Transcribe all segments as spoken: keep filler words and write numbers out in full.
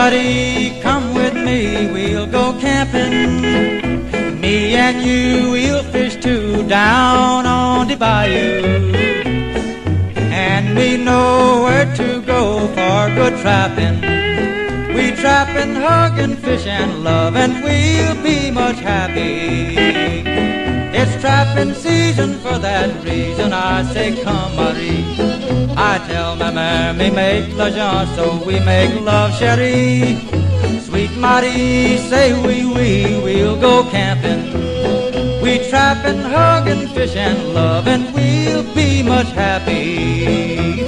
Marie, come with me, we'll go camping. Me and you, we'll fish too down on the bayou. And we know where to go for good trapping. We trapping, hugging, fish and love, and we'll be much happy. It's trapping season, for that reason I say come Marie. I tell ma mère me make l'argent, so we make love chérie. Sweet Marie, say oui, oui, we'll go camping. We trapping, hugging, fish and love, and we'll be much happy.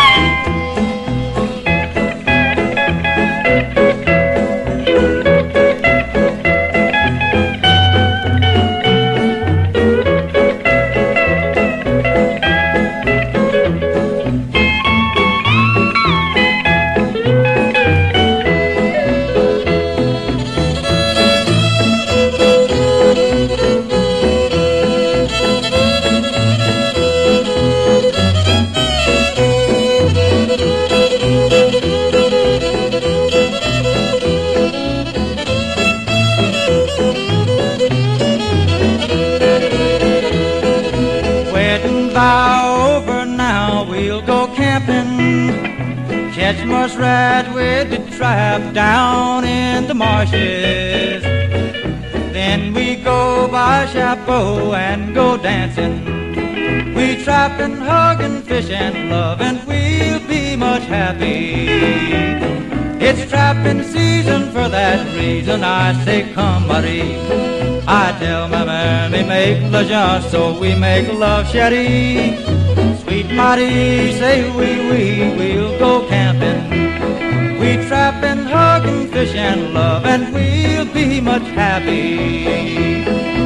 Over now, we'll go camping, catch muskrat with the trap down in the marshes. Then we go by Chapeau and go dancing. We trapping, hugging, fish and love, and we'll be much happy. It's trapping season, for that reason I say come Marie. I tell ma mère me make l'argent, so we make love chérie. Sweet Marie, say oui, oui, we'll go camping. We trapping, hugging, fish and love, and we'll be much happy.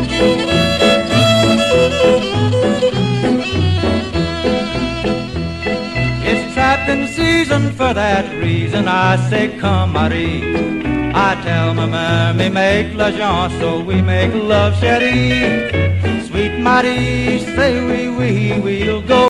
It's trapping season, for that reason I say come Marie. I tell ma mère me make l'argent, so we make love chérie. Sweet Marie, say oui, oui, we'll go